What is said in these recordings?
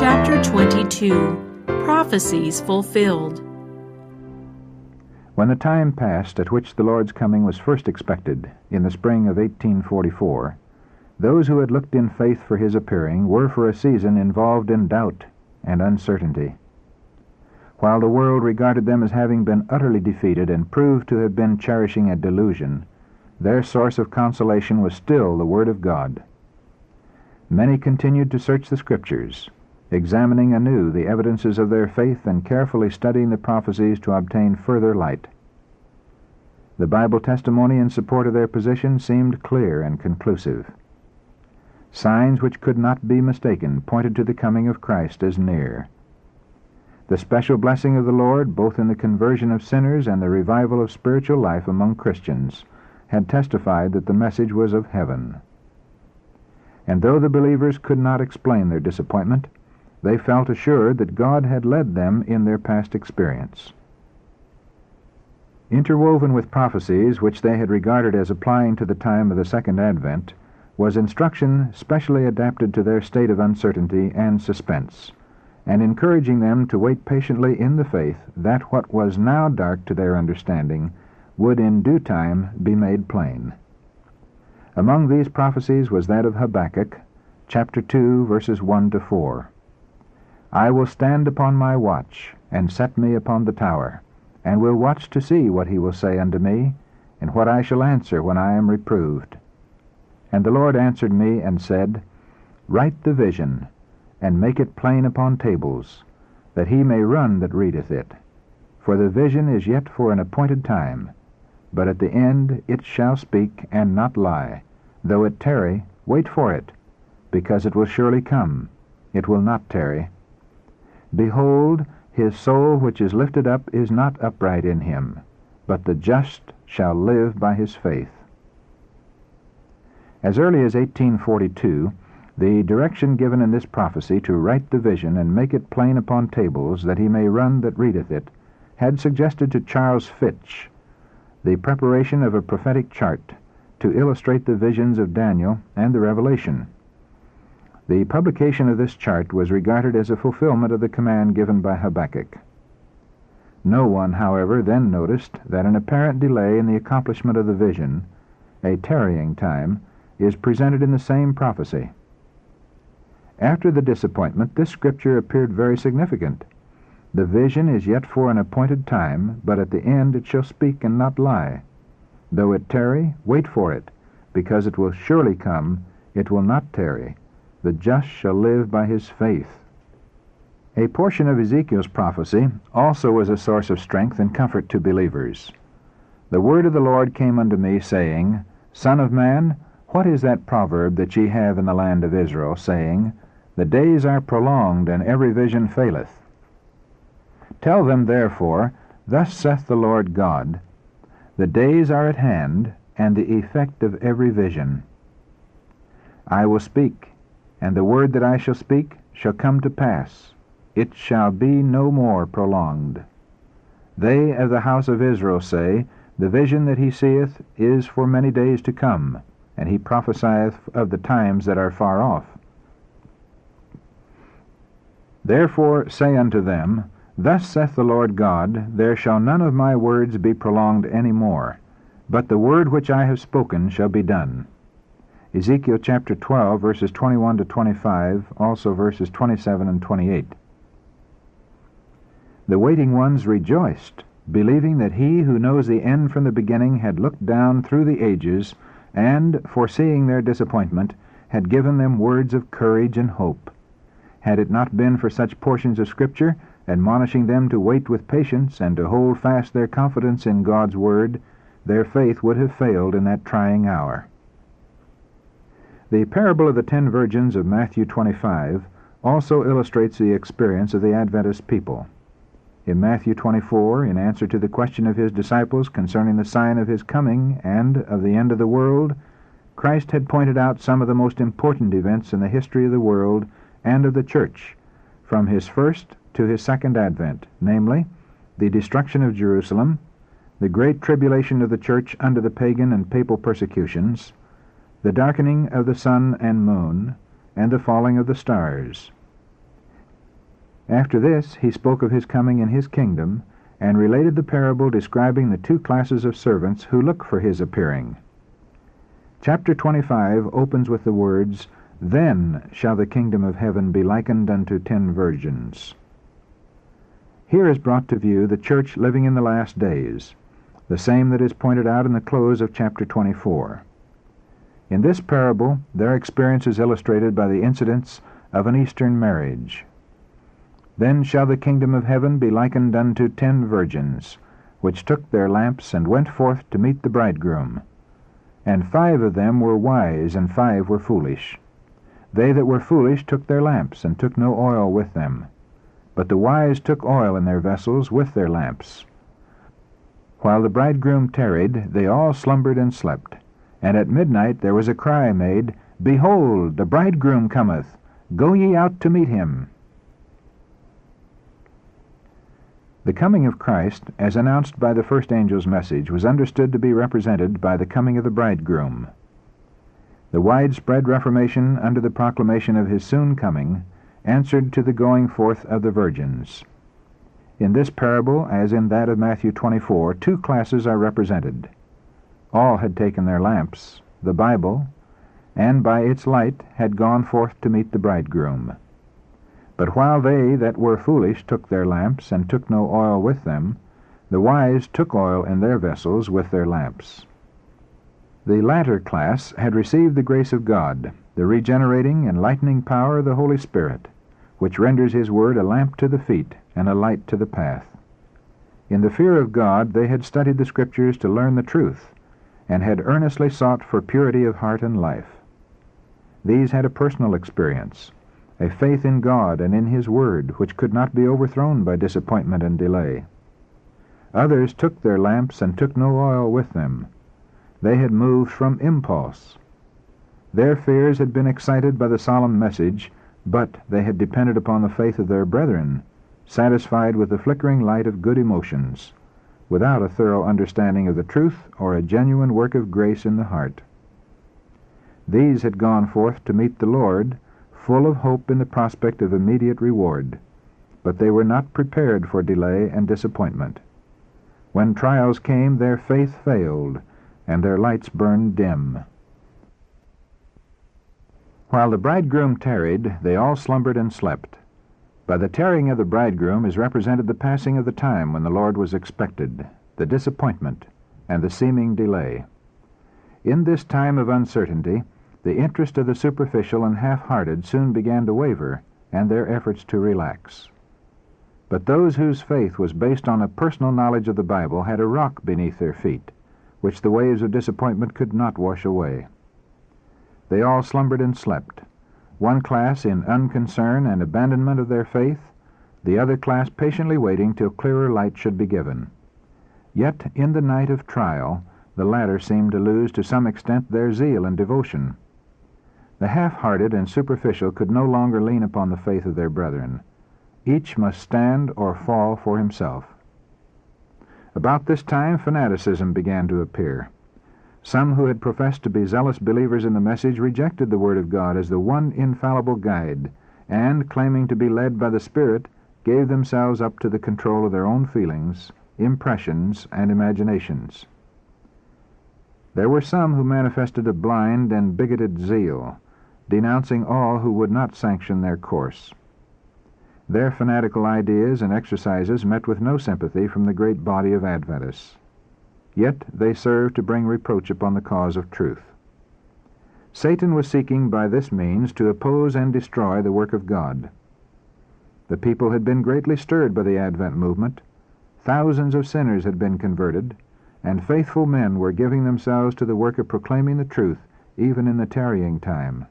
Chapter 22. Prophecies Fulfilled. When the time passed at which the Lord's coming was first expected, in the spring of 1844, those who had looked in faith for his appearing were for a season involved in doubt and uncertainty. While the world regarded them as having been utterly defeated and proved to have been cherishing a delusion, their source of consolation was still the Word of God. Many continued to search the Scriptures, examining anew the evidences of their faith and carefully studying the prophecies to obtain further light. The Bible testimony in support of their position seemed clear and conclusive. Signs which could not be mistaken pointed to the coming of Christ as near. The special blessing of the Lord, both in the conversion of sinners and the revival of spiritual life among Christians, had testified that the message was of heaven. And though the believers could not explain their disappointment, they felt assured that God had led them in their past experience. Interwoven with prophecies which they had regarded as applying to the time of the Second Advent was instruction specially adapted to their state of uncertainty and suspense, and encouraging them to wait patiently in the faith that what was now dark to their understanding would in due time be made plain. Among these prophecies was that of Habakkuk, chapter 2, verses 1 to 4. I will stand upon my watch, and set me upon the tower, and will watch to see what he will say unto me, and what I shall answer when I am reproved. And the Lord answered me, and said, Write the vision, and make it plain upon tables, that he may run that readeth it. For the vision is yet for an appointed time, but at the end it shall speak, and not lie. Though it tarry, wait for it, because it will surely come, it will not tarry. Behold, his soul which is lifted up is not upright in him, but the just shall live by his faith. As early as 1842, the direction given in this prophecy to write the vision and make it plain upon tables, that he may run that readeth it, had suggested to Charles Fitch the preparation of a prophetic chart to illustrate the visions of Daniel and the Revelation. The publication of this chart was regarded as a fulfillment of the command given by Habakkuk. No one, however, then noticed that an apparent delay in the accomplishment of the vision, a tarrying time, is presented in the same prophecy. After the disappointment, this scripture appeared very significant. The vision is yet for an appointed time, but at the end it shall speak and not lie. Though it tarry, wait for it, because it will surely come, it will not tarry. The just shall live by his faith. A portion of Ezekiel's prophecy also was a source of strength and comfort to believers. The word of the Lord came unto me, saying, Son of man, what is that proverb that ye have in the land of Israel, saying, The days are prolonged, and every vision faileth? Tell them therefore, Thus saith the Lord God, The days are at hand, and the effect of every vision. I will speak, and the word that I shall speak shall come to pass. It shall be no more prolonged. They of the house of Israel say, The vision that he seeth is for many days to come, and he prophesieth of the times that are far off. Therefore say unto them, Thus saith the Lord God, There shall none of my words be prolonged any more, but the word which I have spoken shall be done. Ezekiel chapter 12, verses 21 to 25, also verses 27 and 28. The waiting ones rejoiced, believing that he who knows the end from the beginning had looked down through the ages, and, foreseeing their disappointment, had given them words of courage and hope. Had it not been for such portions of Scripture, admonishing them to wait with patience and to hold fast their confidence in God's Word, their faith would have failed in that trying hour. The parable of the 10 virgins of Matthew 25 also illustrates the experience of the Adventist people. In Matthew 24, in answer to the question of his disciples concerning the sign of his coming and of the end of the world, Christ had pointed out some of the most important events in the history of the world and of the church, from his first to his second advent, namely, the destruction of Jerusalem, the great tribulation of the church under the pagan and papal persecutions, the darkening of the sun and moon, and the falling of the stars. After this he spoke of his coming in his kingdom, and related the parable describing the two classes of servants who look for his appearing. Chapter 25 opens with the words, "Then shall the kingdom of heaven be likened unto 10 virgins." Here is brought to view the church living in the last days, the same that is pointed out in the close of chapter 24. In this parable, their experience is illustrated by the incidents of an Eastern marriage. "Then shall the kingdom of heaven be likened unto 10 virgins, which took their lamps and went forth to meet the bridegroom. And 5 of them were wise, and 5 were foolish. They that were foolish took their lamps, and took no oil with them. But the wise took oil in their vessels with their lamps. While the bridegroom tarried, they all slumbered and slept. And at midnight there was a cry made, Behold, the bridegroom cometh, go ye out to meet him." The coming of Christ, as announced by the first angel's message, was understood to be represented by the coming of the bridegroom. The widespread Reformation under the proclamation of his soon coming answered to the going forth of the virgins. In this parable, as in that of Matthew 24, 2 classes are represented. All had taken their lamps, the Bible, and by its light had gone forth to meet the bridegroom. But while they that were foolish took their lamps, and took no oil with them, the wise took oil in their vessels with their lamps. The latter class had received the grace of God, the regenerating, enlightening power of the Holy Spirit, which renders his word a lamp to the feet and a light to the path. In the fear of God they had studied the Scriptures to learn the truth, and had earnestly sought for purity of heart and life. These had a personal experience, a faith in God and in his word, which could not be overthrown by disappointment and delay. Others took their lamps and took no oil with them. They had moved from impulse. Their fears had been excited by the solemn message, but they had depended upon the faith of their brethren, satisfied with the flickering light of good emotions, without a thorough understanding of the truth or a genuine work of grace in the heart. These had gone forth to meet the Lord, full of hope in the prospect of immediate reward, but they were not prepared for delay and disappointment. When trials came, their faith failed, and their lights burned dim. While the bridegroom tarried, they all slumbered and slept. By the tarrying of the bridegroom is represented the passing of the time when the Lord was expected, the disappointment, and the seeming delay. In this time of uncertainty, the interest of the superficial and half-hearted soon began to waver, and their efforts to relax. But those whose faith was based on a personal knowledge of the Bible had a rock beneath their feet, which the waves of disappointment could not wash away. They all slumbered and slept, one class in unconcern and abandonment of their faith, the other class patiently waiting till clearer light should be given. Yet in the night of trial, the latter seemed to lose to some extent their zeal and devotion. The half-hearted and superficial could no longer lean upon the faith of their brethren. Each must stand or fall for himself. About this time, fanaticism began to appear. Some who had professed to be zealous believers in the message rejected the Word of God as the one infallible guide, and, claiming to be led by the Spirit, gave themselves up to the control of their own feelings, impressions, and imaginations. There were some who manifested a blind and bigoted zeal, denouncing all who would not sanction their course. Their fanatical ideas and exercises met with no sympathy from the great body of Adventists. Yet they served to bring reproach upon the cause of truth. Satan was seeking by this means to oppose and destroy the work of God. The people had been greatly stirred by the Advent movement. Thousands of sinners had been converted, and faithful men were giving themselves to the work of proclaiming the truth, even in the tarrying time.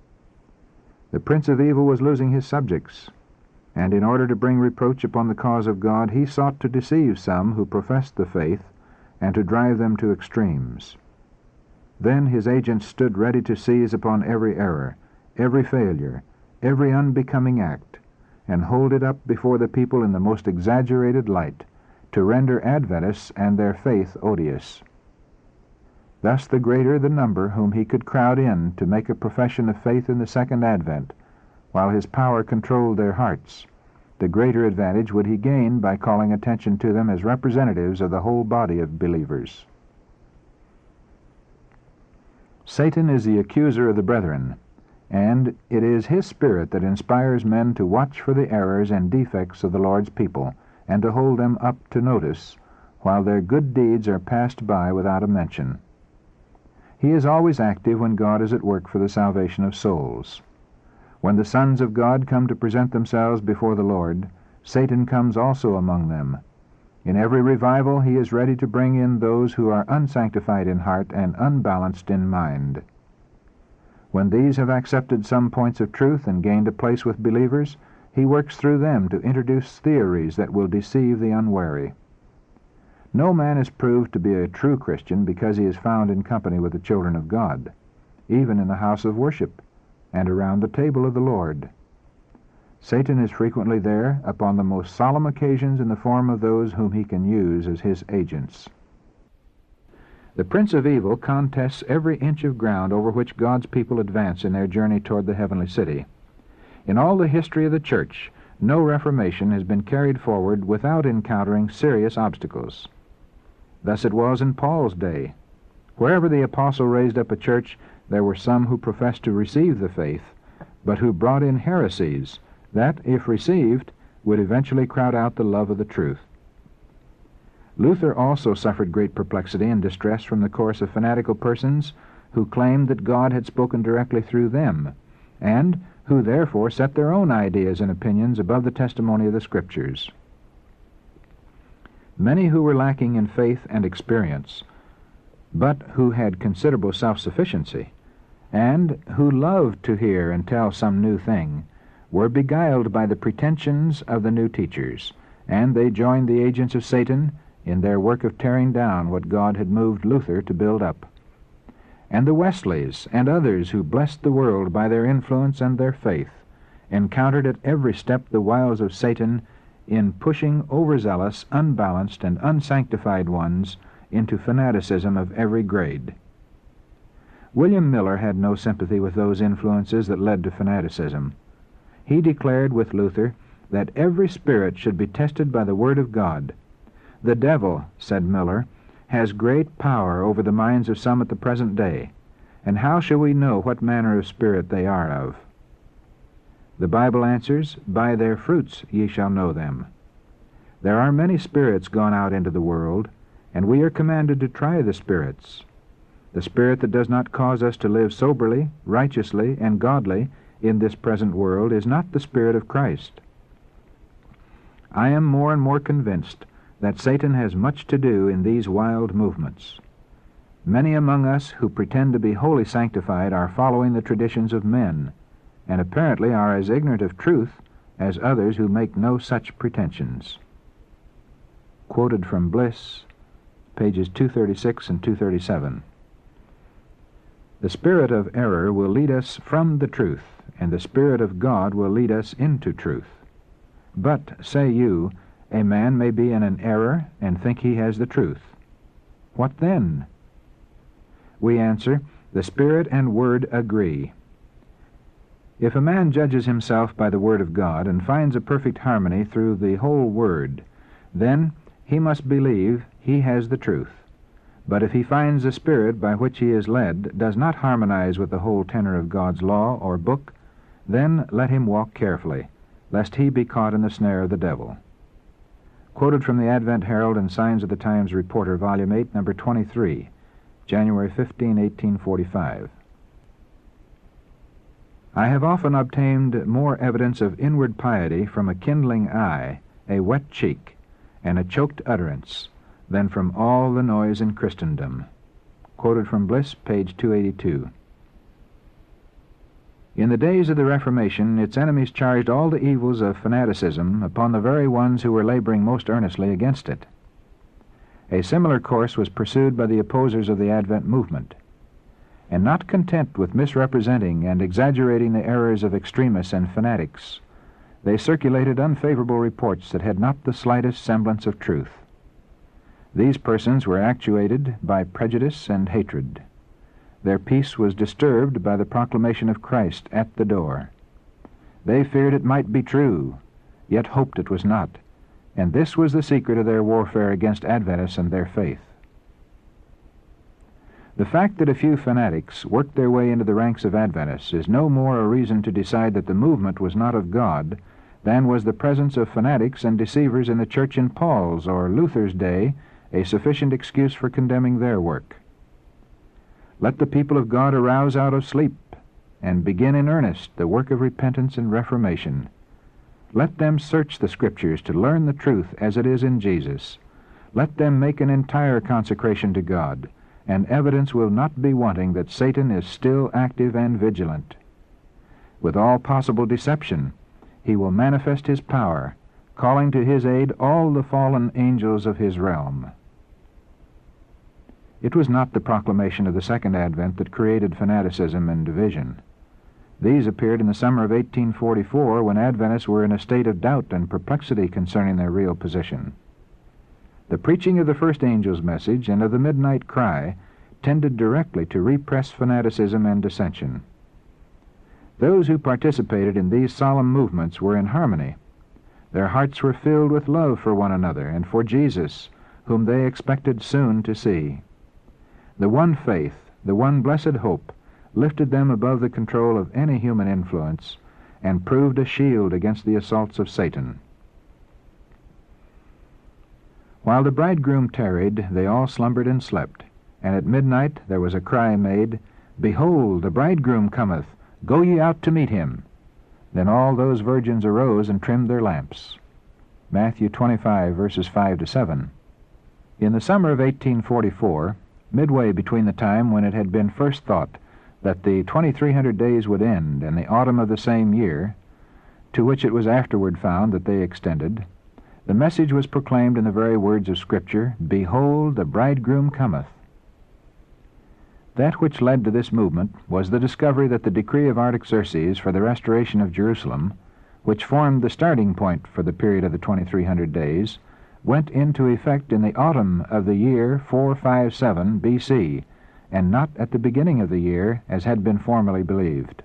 The Prince of Evil was losing his subjects, and in order to bring reproach upon the cause of God, he sought to deceive some who professed the faith, and to drive them to extremes. Then his agents stood ready to seize upon every error, every failure, every unbecoming act, and hold it up before the people in the most exaggerated light, to render Adventists and their faith odious. Thus the greater the number whom he could crowd in to make a profession of faith in the second advent, while his power controlled their hearts, the greater advantage would he gain by calling attention to them as representatives of the whole body of believers. Satan is the accuser of the brethren, and it is his spirit that inspires men to watch for the errors and defects of the Lord's people, and to hold them up to notice, while their good deeds are passed by without a mention. He is always active when God is at work for the salvation of souls. When the sons of God come to present themselves before the Lord, Satan comes also among them. In every revival he is ready to bring in those who are unsanctified in heart and unbalanced in mind. When these have accepted some points of truth and gained a place with believers, he works through them to introduce theories that will deceive the unwary. No man is proved to be a true Christian because he is found in company with the children of God, even in the house of worship, and around the table of the Lord. Satan is frequently there upon the most solemn occasions in the form of those whom he can use as his agents. The prince of evil contests every inch of ground over which God's people advance in their journey toward the heavenly city. In all the history of the church, no reformation has been carried forward without encountering serious obstacles. Thus it was in Paul's day. Wherever the apostle raised up a church, there were some who professed to receive the faith, but who brought in heresies that, if received, would eventually crowd out the love of the truth. Luther also suffered great perplexity and distress from the course of fanatical persons who claimed that God had spoken directly through them, and who therefore set their own ideas and opinions above the testimony of the Scriptures. Many who were lacking in faith and experience, but who had considerable self-sufficiency, and who loved to hear and tell some new thing, were beguiled by the pretensions of the new teachers, and they joined the agents of Satan in their work of tearing down what God had moved Luther to build up. And the Wesleys and others who blessed the world by their influence and their faith encountered at every step the wiles of Satan in pushing overzealous, unbalanced, and unsanctified ones into fanaticism of every grade. William Miller had no sympathy with those influences that led to fanaticism. He declared with Luther that every spirit should be tested by the Word of God. The devil, said Miller, has great power over the minds of some at the present day, and how shall we know what manner of spirit they are of? The Bible answers, by their fruits ye shall know them. There are many spirits gone out into the world, and we are commanded to try the spirits. The spirit that does not cause us to live soberly, righteously, and godly in this present world is not the Spirit of Christ. I am more and more convinced that Satan has much to do in these wild movements. Many among us who pretend to be wholly sanctified are following the traditions of men, and apparently are as ignorant of truth as others who make no such pretensions. Quoted from Bliss, pages 236 and 237. The spirit of error will lead us from the truth, and the Spirit of God will lead us into truth. But, say you, a man may be in an error and think he has the truth. What then? We answer, the Spirit and Word agree. If a man judges himself by the Word of God and finds a perfect harmony through the whole Word, then he must believe he has the truth. But if he finds the Spirit by which he is led does not harmonize with the whole tenor of God's law or book, then let him walk carefully, lest he be caught in the snare of the devil. Quoted from the Advent Herald and Signs of the Times Reporter, Volume 8, Number 23, January 15, 1845. I have often obtained more evidence of inward piety from a kindling eye, a wet cheek, and a choked utterance, than from all the noise in Christendom. Quoted from Bliss, page 282. In the days of the Reformation, its enemies charged all the evils of fanaticism upon the very ones who were laboring most earnestly against it. A similar course was pursued by the opposers of the Advent movement. And not content with misrepresenting and exaggerating the errors of extremists and fanatics, they circulated unfavorable reports that had not the slightest semblance of truth. These persons were actuated by prejudice and hatred. Their peace was disturbed by the proclamation of Christ at the door. They feared it might be true, yet hoped it was not, and this was the secret of their warfare against Adventists and their faith. The fact that a few fanatics worked their way into the ranks of Adventists is no more a reason to decide that the movement was not of God than was the presence of fanatics and deceivers in the church in Paul's or Luther's day a sufficient excuse for condemning their work. Let the people of God arouse out of sleep and begin in earnest the work of repentance and reformation. Let them search the Scriptures to learn the truth as it is in Jesus. Let them make an entire consecration to God, and evidence will not be wanting that Satan is still active and vigilant. With all possible deception, he will manifest his power, calling to his aid all the fallen angels of his realm. It was not the proclamation of the Second Advent that created fanaticism and division. These appeared in the summer of 1844 when Adventists were in a state of doubt and perplexity concerning their real position. The preaching of the first angel's message and of the midnight cry tended directly to repress fanaticism and dissension. Those who participated in these solemn movements were in harmony. Their hearts were filled with love for one another and for Jesus, whom they expected soon to see. The one faith, the one blessed hope, lifted them above the control of any human influence and proved a shield against the assaults of Satan. While the bridegroom tarried, they all slumbered and slept, and at midnight there was a cry made, Behold, the bridegroom cometh, go ye out to meet him. Then all those virgins arose and trimmed their lamps. Matthew 25, verses 5 to 7. In the summer of 1844, midway between the time when it had been first thought that the 2300 days would end and the autumn of the same year, to which it was afterward found that they extended, the message was proclaimed in the very words of Scripture, Behold, the bridegroom cometh. That which led to this movement was the discovery that the decree of Artaxerxes for the restoration of Jerusalem, which formed the starting point for the period of the 2300 days, went into effect in the autumn of the year 457 B.C., and not at the beginning of the year, as had been formerly believed.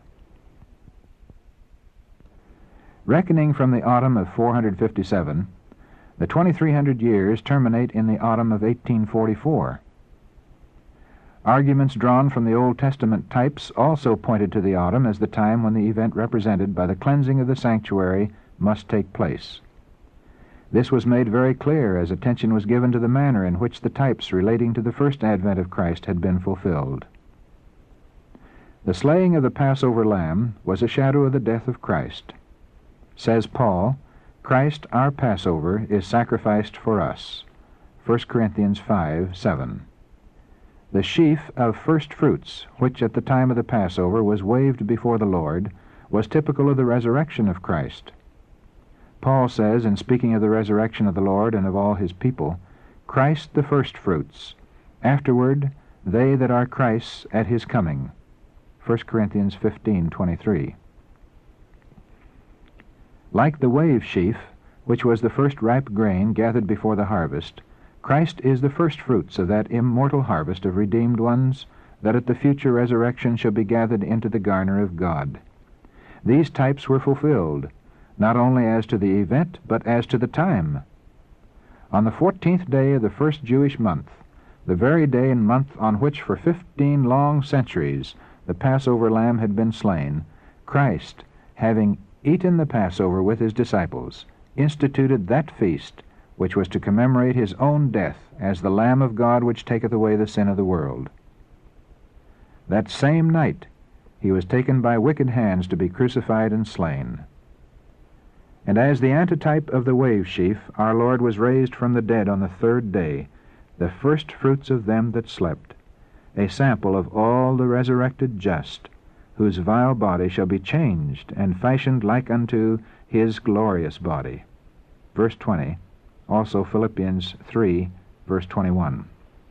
Reckoning from the autumn of 457, the 2300 years terminate in the autumn of 1844. Arguments drawn from the Old Testament types also pointed to the autumn as the time when the event represented by the cleansing of the sanctuary must take place. This was made very clear as attention was given to the manner in which the types relating to the first advent of Christ had been fulfilled. The slaying of the Passover lamb was a shadow of the death of Christ. Says Paul, Christ, our Passover, is sacrificed for us. 1 Corinthians 5:7. The sheaf of first fruits, which at the time of the Passover was waved before the Lord, was typical of the resurrection of Christ. Paul says, in speaking of the resurrection of the Lord and of all his people, Christ the first fruits, afterward they that are Christ's at his coming. 1 Corinthians 15:23. Like the wave sheaf, which was the first ripe grain gathered before the harvest, Christ is the first fruits of that immortal harvest of redeemed ones that at the future resurrection shall be gathered into the garner of God. These types were fulfilled, not only as to the event, but as to the time. On the 14th day of the first Jewish month, the very day and month on which for 15 long centuries the Passover lamb had been slain, Christ, having eaten the Passover with his disciples, instituted that feast which was to commemorate his own death as the Lamb of God which taketh away the sin of the world. That same night he was taken by wicked hands to be crucified and slain. And as the antitype of the wave sheaf, our Lord was raised from the dead on the third day, the first fruits of them that slept, a sample of all the resurrected just, whose vile body shall be changed and fashioned like unto his glorious body. Verse 20, also Philippians 3, verse 21.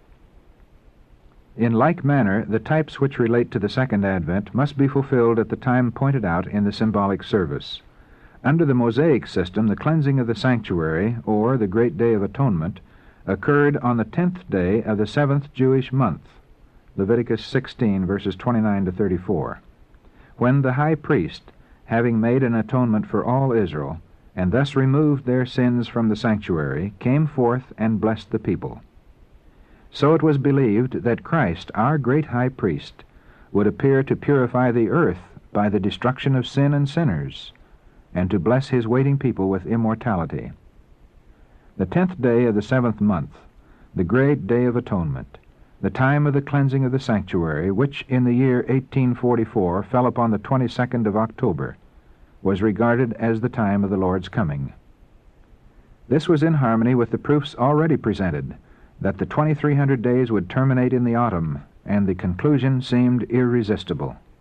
In like manner, the types which relate to the second advent must be fulfilled at the time pointed out in the symbolic service. Under the Mosaic system, the cleansing of the sanctuary, or the Great Day of Atonement, occurred on the 10th day of the 7th Jewish month, Leviticus 16, verses 29 to 34, when the high priest, having made an atonement for all Israel, and thus removed their sins from the sanctuary, came forth and blessed the people. So it was believed that Christ, our great high priest, would appear to purify the earth by the destruction of sin and sinners, and to bless his waiting people with immortality. The 10th day of the 7th month, the great Day of Atonement, the time of the cleansing of the sanctuary, which in the year 1844 fell upon the 22nd of October, was regarded as the time of the Lord's coming. This was in harmony with the proofs already presented, that the 2300 days would terminate in the autumn, and the conclusion seemed irresistible.